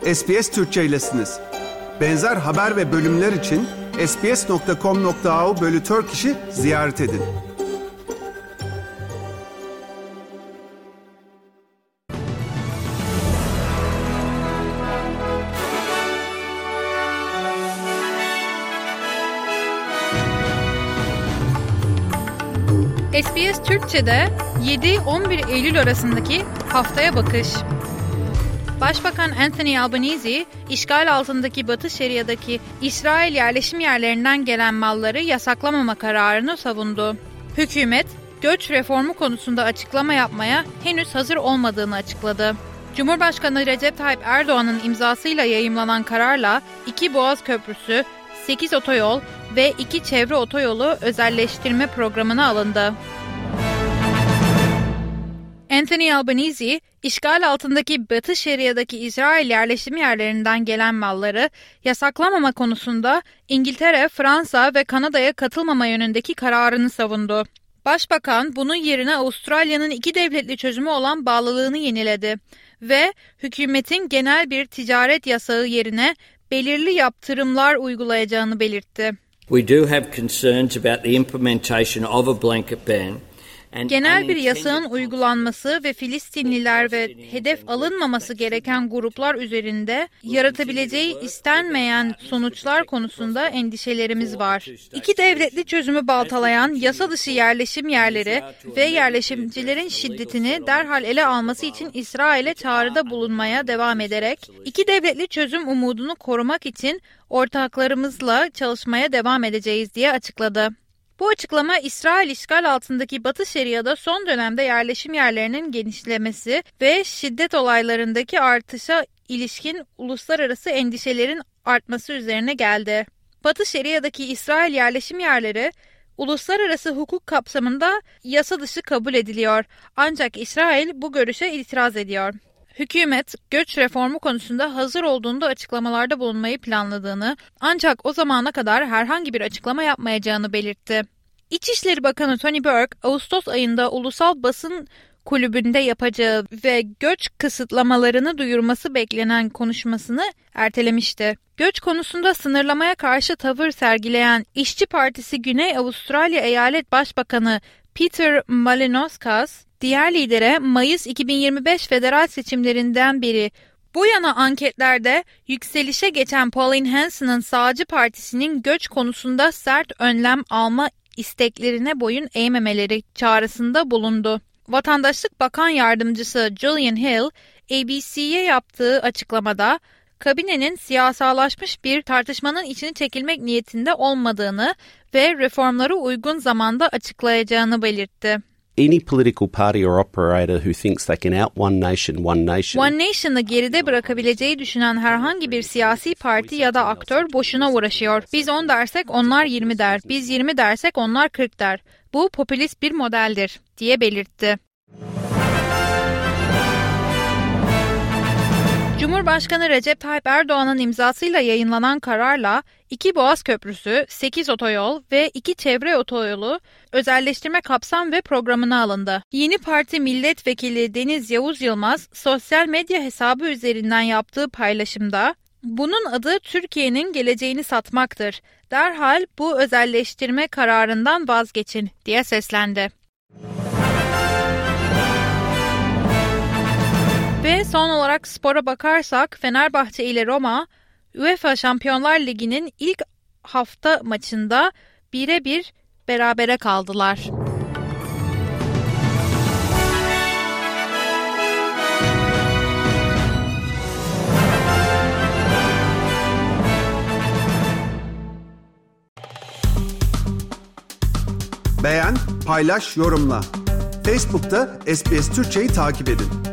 SBS Türkçe'ylesiniz. Benzer haber ve bölümler için sbs.com.au/Turkish'i ziyaret edin. SBS Türkçe'de 7-11 Eylül arasındaki haftaya bakış. Başbakan Anthony Albanese, işgal altındaki Batı Şeria'daki İsrail yerleşim yerlerinden gelen malları yasaklamama kararını savundu. Hükümet, göç reformu konusunda açıklama yapmaya henüz hazır olmadığını açıkladı. Cumhurbaşkanı Recep Tayyip Erdoğan'ın imzasıyla yayımlanan kararla 2 Boğaz Köprüsü, 8 otoyol ve 2 çevre otoyolu özelleştirme programına alındı. Anthony Albanese, işgal altındaki Batı Şeria'daki İsrail yerleşim yerlerinden gelen malları yasaklamama konusunda İngiltere, Fransa ve Kanada'ya katılmama yönündeki kararını savundu. Başbakan bunun yerine Avustralya'nın 2 devletli çözümü olan bağlılığını yeniledi ve hükümetin genel bir ticaret yasağı yerine belirli yaptırımlar uygulayacağını belirtti. We do have concerns about the implementation of a blanket ban. Genel bir yasağın uygulanması ve Filistinliler ve hedef alınmaması gereken gruplar üzerinde yaratabileceği istenmeyen sonuçlar konusunda endişelerimiz var. 2 devletli çözümü baltalayan yasa dışı yerleşim yerleri ve yerleşimcilerin şiddetini derhal ele alması için İsrail'e çağrıda bulunmaya devam ederek 2 devletli çözüm umudunu korumak için ortaklarımızla çalışmaya devam edeceğiz diye açıkladı. Bu açıklama, İsrail işgal altındaki Batı Şeria'da son dönemde yerleşim yerlerinin genişlemesi ve şiddet olaylarındaki artışa ilişkin uluslararası endişelerin artması üzerine geldi. Batı Şeria'daki İsrail yerleşim yerleri, uluslararası hukuk kapsamında yasa dışı kabul ediliyor. Ancak İsrail bu görüşe itiraz ediyor. Hükümet, göç reformu konusunda hazır olduğunda açıklamalarda bulunmayı planladığını, ancak o zamana kadar herhangi bir açıklama yapmayacağını belirtti. İçişleri Bakanı Tony Burke, Ağustos ayında Ulusal Basın Kulübü'nde yapacağı ve göç kısıtlamalarını duyurması beklenen konuşmasını ertelemişti. Göç konusunda sınırlamaya karşı tavır sergileyen İşçi Partisi Güney Avustralya Eyalet Başbakanı Peter Malinauskas, diğer lidere Mayıs 2025 federal seçimlerinden beri bu yana anketlerde yükselişe geçen Pauline Hanson'ın Sağcı Partisi'nin göç konusunda sert önlem alma isteklerine boyun eğmemeleri çağrısında bulundu. Vatandaşlık Bakan Yardımcısı Julian Hill, ABC'ye yaptığı açıklamada kabinenin siyasallaşmış bir tartışmanın içine çekilmek niyetinde olmadığını ve reformları uygun zamanda açıklayacağını belirtti. Any political party or operator who thinks they can out one nation. One Nation'ı geride bırakabileceği düşünen herhangi bir siyasi parti ya da aktör boşuna uğraşıyor. Biz 10 dersek onlar 20 der. Biz 20 dersek onlar 40 der. Bu popülist bir modeldir, diye belirtti. Cumhurbaşkanı Recep Tayyip Erdoğan'ın imzasıyla yayınlanan kararla 2 Boğaz Köprüsü, 8 otoyol ve 2 çevre otoyolu özelleştirme kapsam ve programına alındı. Yeni Parti Milletvekili Deniz Yavuz Yılmaz, sosyal medya hesabı üzerinden yaptığı paylaşımda, "Bunun adı Türkiye'nin geleceğini satmaktır. Derhal bu özelleştirme kararından vazgeçin," diye seslendi. Ve son olarak spora bakarsak Fenerbahçe ile Roma, UEFA Şampiyonlar Ligi'nin ilk hafta maçında 1-1 berabere kaldılar. Beğen, paylaş, yorumla. Facebook'ta SBS Türkçe'yi takip edin.